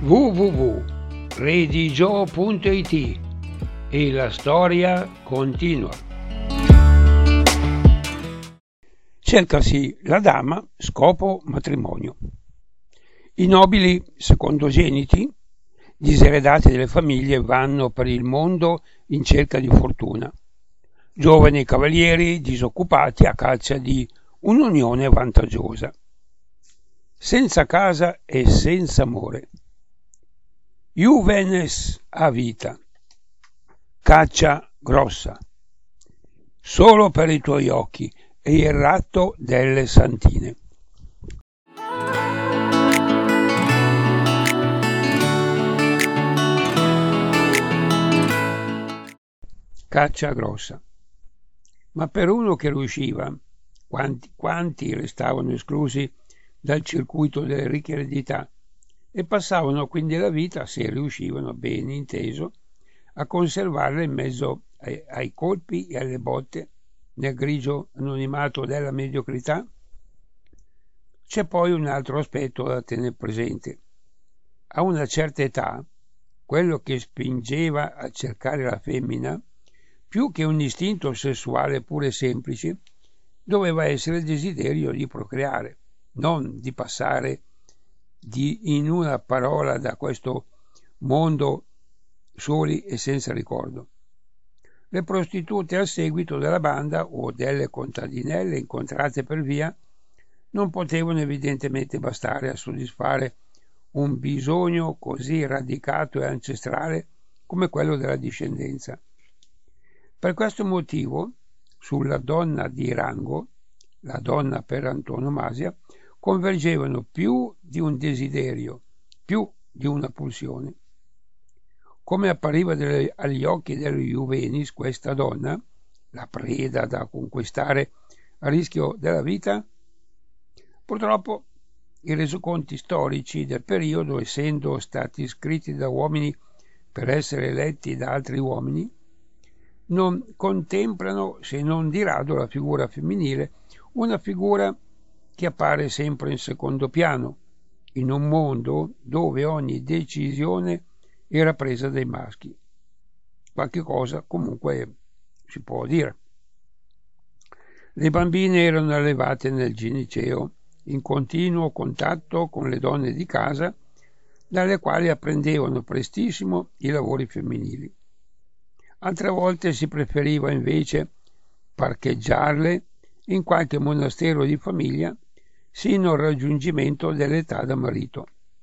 www.redigio.it e la storia continua. Cercasi la dama, scopo matrimonio. I nobili secondogeniti, diseredati delle famiglie, vanno per il mondo in cerca di fortuna. Giovani cavalieri disoccupati a caccia di un'unione vantaggiosa. Senza casa e senza amore. Juvenes a vita. Caccia grossa. Solo per i tuoi occhi e il ratto delle santine. Caccia grossa. Ma per uno che riusciva, quanti restavano esclusi dal circuito delle ricche eredità e passavano quindi la vita, se riuscivano, ben inteso, a conservarla in mezzo ai colpi e alle botte nel grigio anonimato della mediocrità. C'è poi un altro aspetto da tenere presente. A una certa età, quello che spingeva a cercare la femmina, più che un istinto sessuale pure semplice, doveva essere il desiderio di procreare, non di passare in una parola da questo mondo soli e senza ricordo. Le prostitute al seguito della banda o delle contadinelle incontrate per via non potevano evidentemente bastare a soddisfare un bisogno così radicato e ancestrale come quello della discendenza. Per questo motivo, sulla donna di rango, la donna per antonomasia, convergevano più di un desiderio, più di una pulsione. Come appariva agli occhi degli Juvenis, questa donna, la preda da conquistare a rischio della vita? Purtroppo i resoconti storici del periodo, essendo stati scritti da uomini per essere letti da altri uomini, non contemplano, se non di rado, la figura femminile, una figura che appare sempre in secondo piano, in un mondo dove ogni decisione era presa dai maschi. Qualche cosa comunque si può dire. Le bambine erano allevate nel gineceo, in continuo contatto con le donne di casa, dalle quali apprendevano prestissimo i lavori femminili. Altre volte si preferiva invece parcheggiarle in qualche monastero di famiglia sino al raggiungimento dell'età da marito.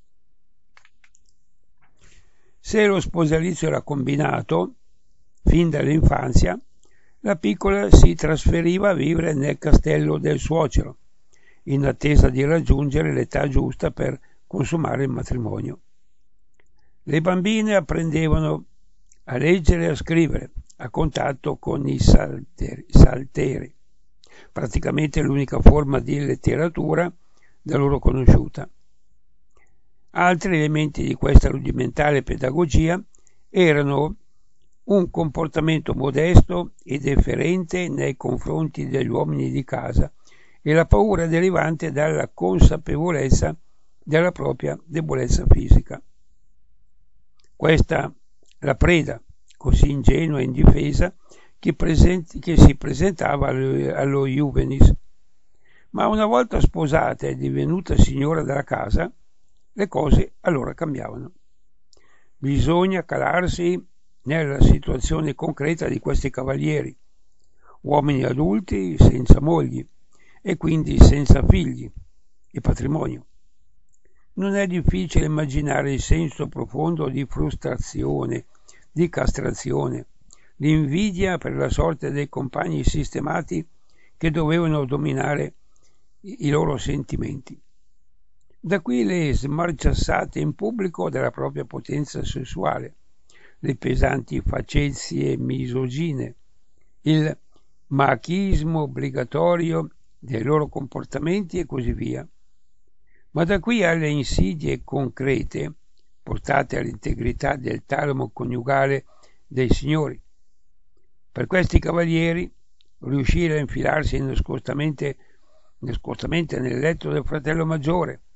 Se lo sposalizio era combinato, fin dall'infanzia, la piccola si trasferiva a vivere nel castello del suocero, in attesa di raggiungere l'età giusta per consumare il matrimonio. Le bambine apprendevano a leggere e a scrivere a contatto con i salteri, praticamente l'unica forma di letteratura da loro conosciuta. Altri elementi di questa rudimentale pedagogia erano un comportamento modesto e deferente nei confronti degli uomini di casa e la paura derivante dalla consapevolezza della propria debolezza fisica. Questa la preda, così ingenua e indifesa, che si presentava allo Juvenis. Ma una volta sposata e divenuta signora della casa, le cose allora cambiavano. Bisogna calarsi nella situazione concreta di questi cavalieri, uomini adulti senza mogli e quindi senza figli e patrimonio. Non è difficile immaginare il senso profondo di frustrazione, di castrazione, l'invidia per la sorte dei compagni sistemati che dovevano dominare i loro sentimenti. Da qui le smarciassate in pubblico della propria potenza sessuale, le pesanti facezie misogine, il machismo obbligatorio dei loro comportamenti e così via. Ma da qui alle insidie concrete portate all'integrità del talamo coniugale dei signori. Per questi cavalieri riuscire a infilarsi nascostamente nel letto del fratello maggiore,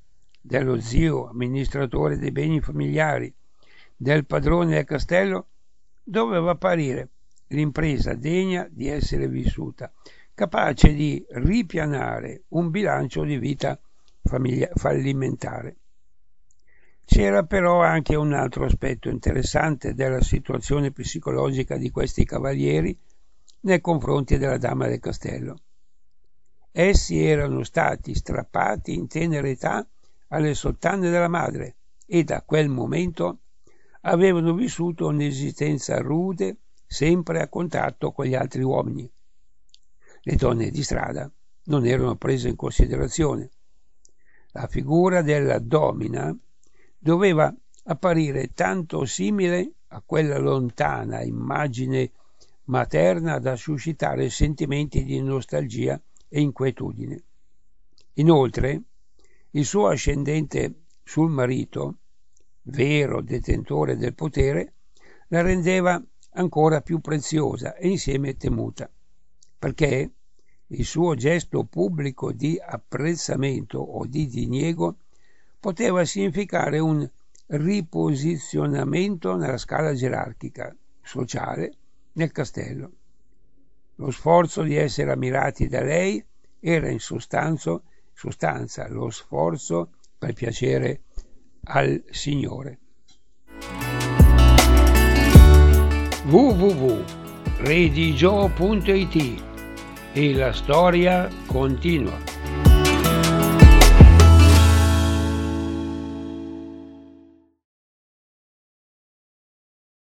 dello zio amministratore dei beni familiari, del padrone del castello, doveva apparire l'impresa degna di essere vissuta, capace di ripianare un bilancio di vita fallimentare. C'era però anche un altro aspetto interessante della situazione psicologica di questi cavalieri nei confronti della dama del castello. Essi erano stati strappati in tenera età alle sottane della madre e da quel momento avevano vissuto un'esistenza rude, sempre a contatto con gli altri uomini. Le donne di strada non erano prese in considerazione. La figura della domina doveva apparire tanto simile a quella lontana immagine materna da suscitare sentimenti di nostalgia e inquietudine. Inoltre, il suo ascendente sul marito, vero detentore del potere, la rendeva ancora più preziosa e insieme temuta, perché il suo gesto pubblico di apprezzamento o di diniego poteva significare un riposizionamento nella scala gerarchica sociale nel castello. Lo sforzo di essere ammirati da lei era in sostanza lo sforzo per piacere al Signore. www.redigio.it e la storia continua.